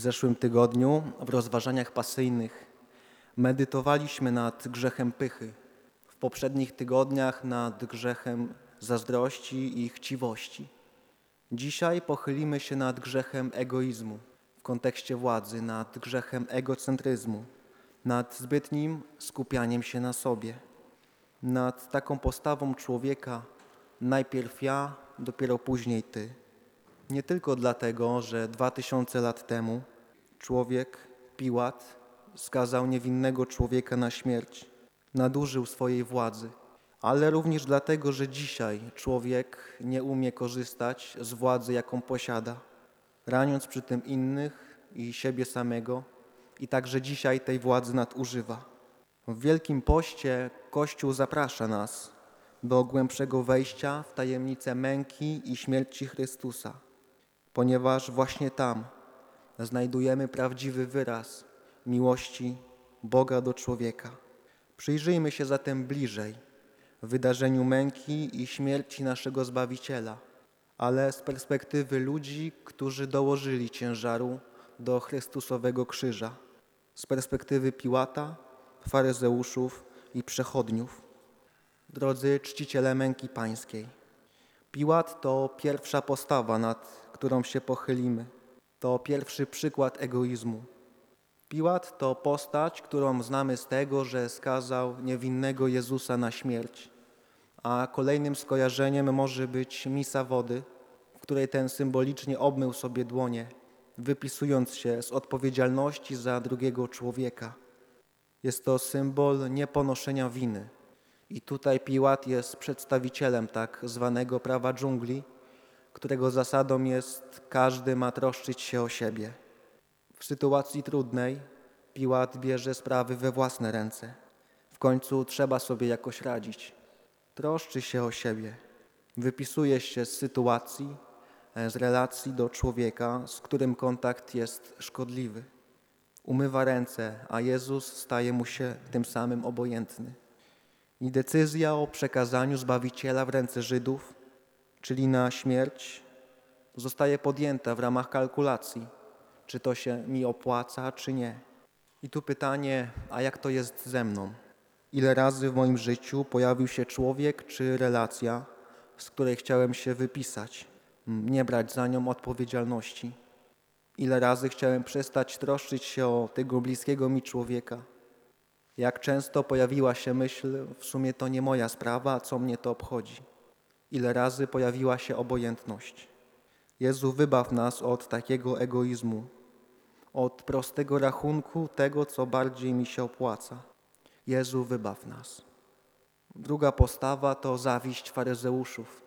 zeszłym tygodniu w rozważaniach pasyjnych medytowaliśmy nad grzechem pychy. W poprzednich tygodniach nad grzechem zazdrości i chciwości. Dzisiaj pochylimy się nad grzechem egoizmu w kontekście władzy, nad grzechem egocentryzmu, nad zbytnim skupianiem się na sobie, nad taką postawą człowieka, najpierw ja, dopiero później ty. Nie tylko dlatego, że 2000 lat temu człowiek, Piłat, skazał niewinnego człowieka na śmierć, nadużył swojej władzy, ale również dlatego, że dzisiaj człowiek nie umie korzystać z władzy, jaką posiada, raniąc przy tym innych i siebie samego, i także dzisiaj tej władzy nadużywa. W Wielkim Poście Kościół zaprasza nas do głębszego wejścia w tajemnicę męki i śmierci Chrystusa, ponieważ właśnie tam znajdujemy prawdziwy wyraz miłości Boga do człowieka. Przyjrzyjmy się zatem bliżej wydarzeniu męki i śmierci naszego Zbawiciela, ale z perspektywy ludzi, którzy dołożyli ciężaru do Chrystusowego krzyża, z perspektywy Piłata, faryzeuszów i przechodniów. Drodzy czciciele męki pańskiej, Piłat to pierwsza postawa, nad którą się pochylimy. To pierwszy przykład egoizmu. Piłat to postać, którą znamy z tego, że skazał niewinnego Jezusa na śmierć. A kolejnym skojarzeniem może być misa wody, w której ten symbolicznie obmył sobie dłonie, wypisując się z odpowiedzialności za drugiego człowieka. Jest to symbol nieponoszenia winy. I tutaj Piłat jest przedstawicielem tak zwanego prawa dżungli, którego zasadą jest każdy ma troszczyć się o siebie. W sytuacji trudnej Piłat bierze sprawy we własne ręce. W końcu trzeba sobie jakoś radzić. Troszczy się o siebie. Wypisuje się z sytuacji, z relacji do człowieka, z którym kontakt jest szkodliwy. Umywa ręce, a Jezus staje mu się tym samym obojętny. I decyzja o przekazaniu Zbawiciela w ręce Żydów, czyli na śmierć, zostaje podjęta w ramach kalkulacji, czy to się mi opłaca, czy nie. I tu pytanie, a jak to jest ze mną? Ile razy w moim życiu pojawił się człowiek czy relacja, z której chciałem się wypisać, nie brać za nią odpowiedzialności? Ile razy chciałem przestać troszczyć się o tego bliskiego mi człowieka? Jak często pojawiła się myśl, w sumie to nie moja sprawa, co mnie to obchodzi? Ile razy pojawiła się obojętność? Jezu, wybaw nas od takiego egoizmu, od prostego rachunku tego, co bardziej mi się opłaca. Jezu, wybaw nas. Druga postawa to zawiść faryzeuszów.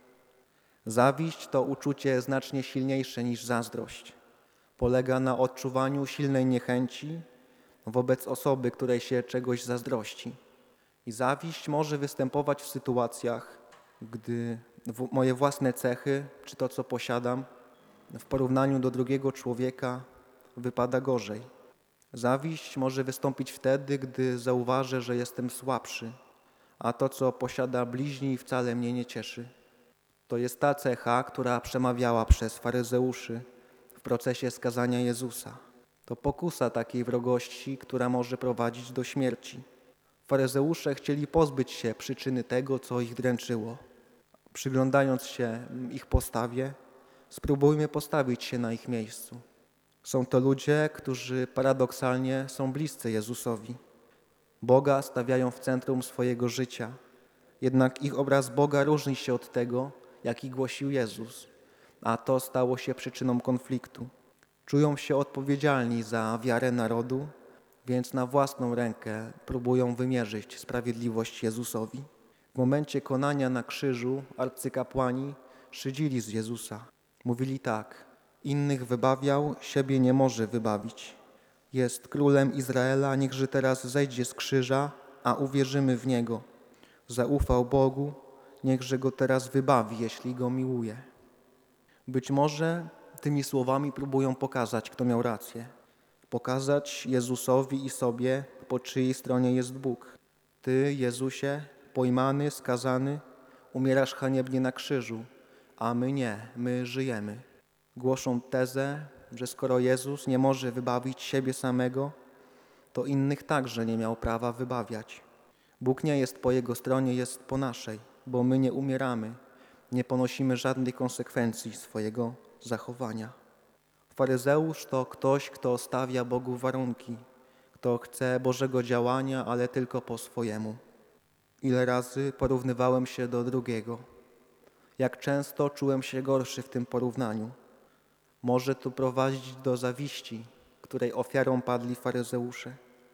Zawiść to uczucie znacznie silniejsze niż zazdrość. Polega na odczuwaniu silnej niechęci wobec osoby, której się czegoś zazdrości. I zawiść może występować w sytuacjach, gdy moje własne cechy, czy to, co posiadam, w porównaniu do drugiego człowieka wypada gorzej. Zawiść może wystąpić wtedy, gdy zauważę, że jestem słabszy, a to, co posiada bliźni, wcale mnie nie cieszy. To jest ta cecha, która przemawiała przez faryzeuszy w procesie skazania Jezusa. To pokusa takiej wrogości, która może prowadzić do śmierci. Faryzeusze chcieli pozbyć się przyczyny tego, co ich dręczyło. Przyglądając się ich postawie, spróbujmy postawić się na ich miejscu. Są to ludzie, którzy paradoksalnie są bliscy Jezusowi. Boga stawiają w centrum swojego życia. Jednak ich obraz Boga różni się od tego, jaki głosił Jezus, a to stało się przyczyną konfliktu. Czują się odpowiedzialni za wiarę narodu, więc na własną rękę próbują wymierzyć sprawiedliwość Jezusowi. W momencie konania na krzyżu arcykapłani szydzili z Jezusa. Mówili tak: innych wybawiał, siebie nie może wybawić. Jest królem Izraela, niechże teraz zejdzie z krzyża, a uwierzymy w Niego. Zaufał Bogu, niechże Go teraz wybawi, jeśli Go miłuje. Być może tymi słowami próbują pokazać, kto miał rację. Pokazać Jezusowi i sobie, po czyjej stronie jest Bóg. Ty, Jezusie, pojmany, skazany, umierasz haniebnie na krzyżu, a my nie, my żyjemy. Głoszą tezę, że skoro Jezus nie może wybawić siebie samego, to innych także nie miał prawa wybawiać. Bóg nie jest po Jego stronie, jest po naszej, bo my nie umieramy, nie ponosimy żadnych konsekwencji swojego zachowania. Faryzeusz to ktoś, kto stawia Bogu warunki, kto chce Bożego działania, ale tylko po swojemu. Ile razy porównywałem się do drugiego. Jak często czułem się gorszy w tym porównaniu. Może to prowadzić do zawiści, której ofiarą padli faryzeusze.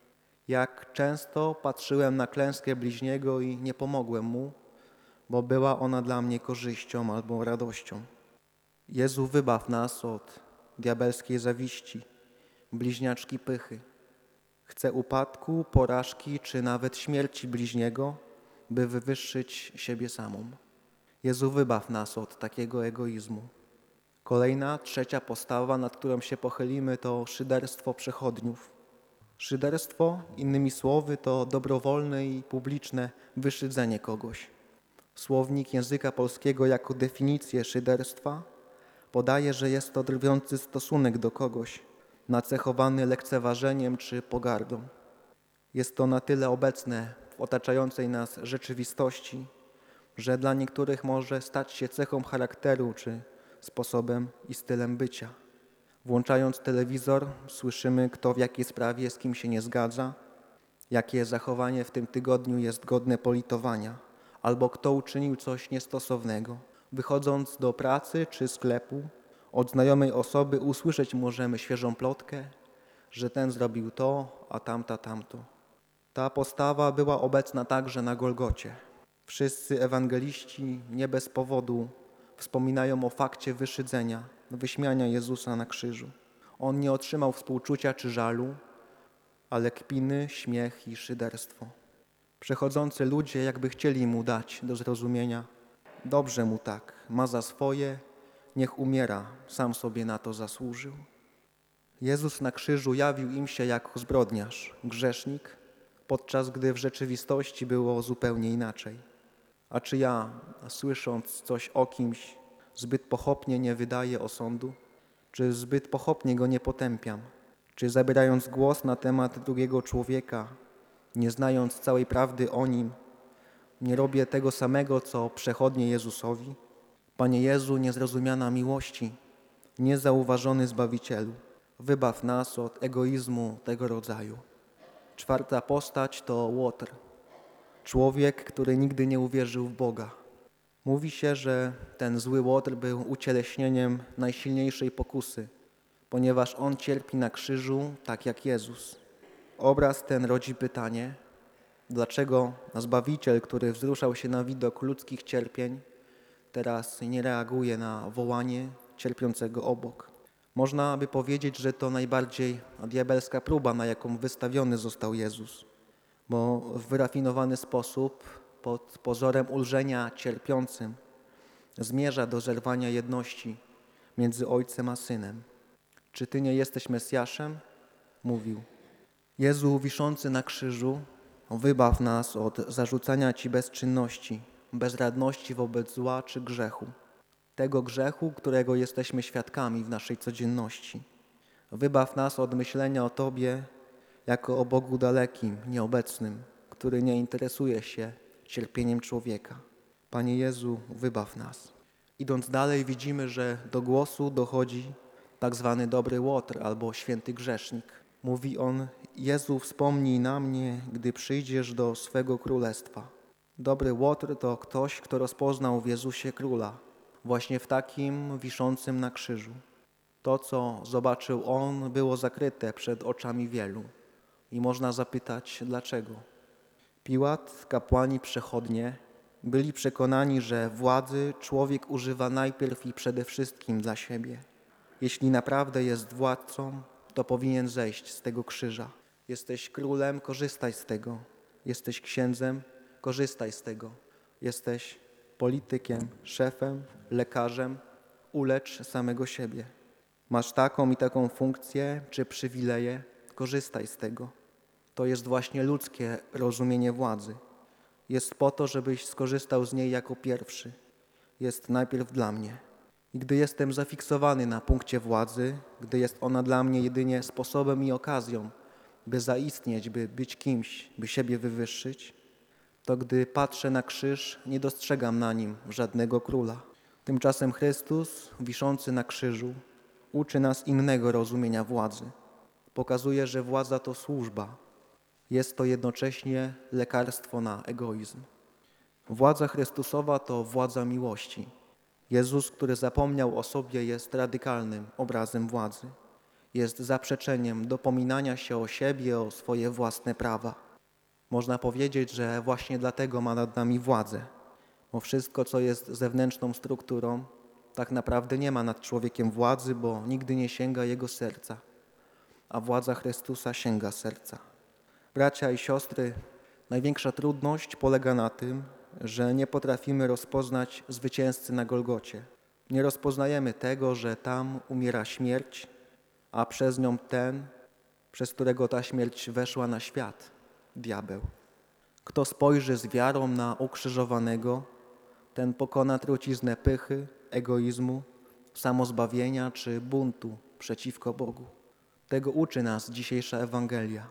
Jak często patrzyłem na klęskę bliźniego i nie pomogłem mu, bo była ona dla mnie korzyścią albo radością. Jezu, wybaw nas od diabelskiej zawiści, bliźniaczki pychy. Chcę upadku, porażki czy nawet śmierci bliźniego, by wywyższyć siebie samą. Jezu, wybaw nas od takiego egoizmu. Kolejna, trzecia postawa, nad którą się pochylimy, to szyderstwo przechodniów. Szyderstwo, innymi słowy, to dobrowolne i publiczne wyszydzenie kogoś. Słownik języka polskiego jako definicję szyderstwa podaje, że jest to drwiący stosunek do kogoś, nacechowany lekceważeniem czy pogardą. Jest to na tyle obecne w otaczającej nas rzeczywistości, że dla niektórych może stać się cechą charakteru czy sposobem i stylem bycia. Włączając telewizor, słyszymy, kto w jakiej sprawie z kim się nie zgadza, jakie zachowanie w tym tygodniu jest godne politowania, albo kto uczynił coś niestosownego. Wychodząc do pracy czy sklepu, od znajomej osoby usłyszeć możemy świeżą plotkę, że ten zrobił to, a tamta tamto. Ta postawa była obecna także na Golgocie. Wszyscy ewangeliści nie bez powodu wspominają o fakcie wyszydzenia, wyśmiania Jezusa na krzyżu. On nie otrzymał współczucia czy żalu, ale kpiny, śmiech i szyderstwo. Przechodzący ludzie jakby chcieli mu dać do zrozumienia: dobrze mu tak, ma za swoje, niech umiera, sam sobie na to zasłużył. Jezus na krzyżu jawił im się jako zbrodniarz, grzesznik, podczas gdy w rzeczywistości było zupełnie inaczej. A czy ja, słysząc coś o kimś, zbyt pochopnie nie wydaję osądu? Czy zbyt pochopnie go nie potępiam? Czy zabierając głos na temat drugiego człowieka, nie znając całej prawdy o nim, nie robię tego samego, co przechodnie Jezusowi? Panie Jezu, niezrozumiana miłości, niezauważony Zbawicielu, wybaw nas od egoizmu tego rodzaju. Czwarta postać to Łotr, człowiek, który nigdy nie uwierzył w Boga. Mówi się, że ten zły Łotr był ucieleśnieniem najsilniejszej pokusy, ponieważ on cierpi na krzyżu tak jak Jezus. Obraz ten rodzi pytanie, dlaczego Zbawiciel, który wzruszał się na widok ludzkich cierpień, teraz nie reaguje na wołanie cierpiącego obok. Można by powiedzieć, że to najbardziej diabelska próba, na jaką wystawiony został Jezus, bo w wyrafinowany sposób, pod pozorem ulżenia cierpiącym, zmierza do zerwania jedności między Ojcem a Synem. Czy Ty nie jesteś Mesjaszem? Mówił. Jezu wiszący na krzyżu, wybaw nas od zarzucania Ci bezczynności, bezradności wobec zła czy grzechu. Tego grzechu, którego jesteśmy świadkami w naszej codzienności. Wybaw nas od myślenia o Tobie jako o Bogu dalekim, nieobecnym, który nie interesuje się cierpieniem człowieka. Panie Jezu, wybaw nas. Idąc dalej widzimy, że do głosu dochodzi tak zwany dobry Łotr albo święty grzesznik. Mówi on: Jezu, wspomnij na mnie, gdy przyjdziesz do swego królestwa. Dobry Łotr to ktoś, kto rozpoznał w Jezusie Króla, właśnie w takim wiszącym na krzyżu. To, co zobaczył on, było zakryte przed oczami wielu. I można zapytać, dlaczego? Piłat, kapłani, przechodnie byli przekonani, że władzy człowiek używa najpierw i przede wszystkim dla siebie. Jeśli naprawdę jest władcą, to powinien zejść z tego krzyża. Jesteś królem, korzystaj z tego. Jesteś księdzem, korzystaj z tego. Jesteś politykiem, szefem, lekarzem, ulecz samego siebie. Masz taką i taką funkcję czy przywileje, korzystaj z tego. To jest właśnie ludzkie rozumienie władzy. Jest po to, żebyś skorzystał z niej jako pierwszy. Jest najpierw dla mnie. I gdy jestem zafiksowany na punkcie władzy, gdy jest ona dla mnie jedynie sposobem i okazją, by zaistnieć, by być kimś, by siebie wywyższyć, to gdy patrzę na krzyż, nie dostrzegam na nim żadnego króla. Tymczasem Chrystus, wiszący na krzyżu, uczy nas innego rozumienia władzy. Pokazuje, że władza to służba. Jest to jednocześnie lekarstwo na egoizm. Władza Chrystusowa to władza miłości. Jezus, który zapomniał o sobie, jest radykalnym obrazem władzy. Jest zaprzeczeniem dopominania się o siebie, o swoje własne prawa. Można powiedzieć, że właśnie dlatego ma nad nami władzę, bo wszystko, co jest zewnętrzną strukturą, tak naprawdę nie ma nad człowiekiem władzy, bo nigdy nie sięga jego serca, a władza Chrystusa sięga serca. Bracia i siostry, największa trudność polega na tym, że nie potrafimy rozpoznać zwycięzcy na Golgocie. Nie rozpoznajemy tego, że tam umiera śmierć, a przez nią ten, przez którego ta śmierć weszła na świat, diabeł. Kto spojrzy z wiarą na ukrzyżowanego, ten pokona truciznę pychy, egoizmu, samozbawienia czy buntu przeciwko Bogu. Tego uczy nas dzisiejsza Ewangelia.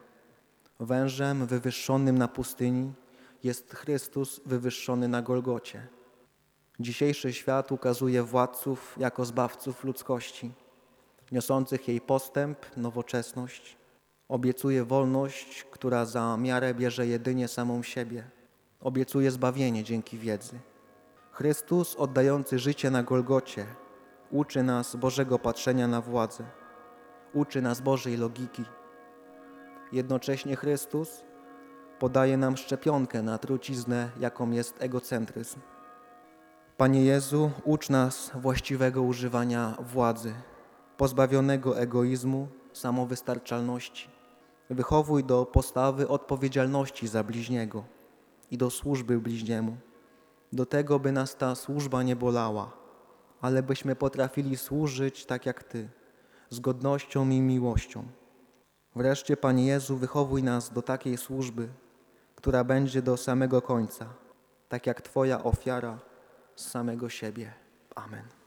Wężem wywyższonym na pustyni jest Chrystus wywyższony na Golgocie. Dzisiejszy świat ukazuje władców jako zbawców ludzkości, niosących jej postęp, nowoczesność. Obiecuje wolność, która za miarę bierze jedynie samą siebie. Obiecuje zbawienie dzięki wiedzy. Chrystus, oddający życie na Golgocie, uczy nas Bożego patrzenia na władzę. Uczy nas Bożej logiki. Jednocześnie Chrystus podaje nam szczepionkę na truciznę, jaką jest egocentryzm. Panie Jezu, ucz nas właściwego używania władzy, pozbawionego egoizmu, samowystarczalności. Wychowuj do postawy odpowiedzialności za bliźniego i do służby bliźniemu. Do tego, by nas ta służba nie bolała, ale byśmy potrafili służyć tak jak Ty, z godnością i miłością. Wreszcie, Panie Jezu, wychowuj nas do takiej służby, która będzie do samego końca, tak jak Twoja ofiara z samego siebie. Amen.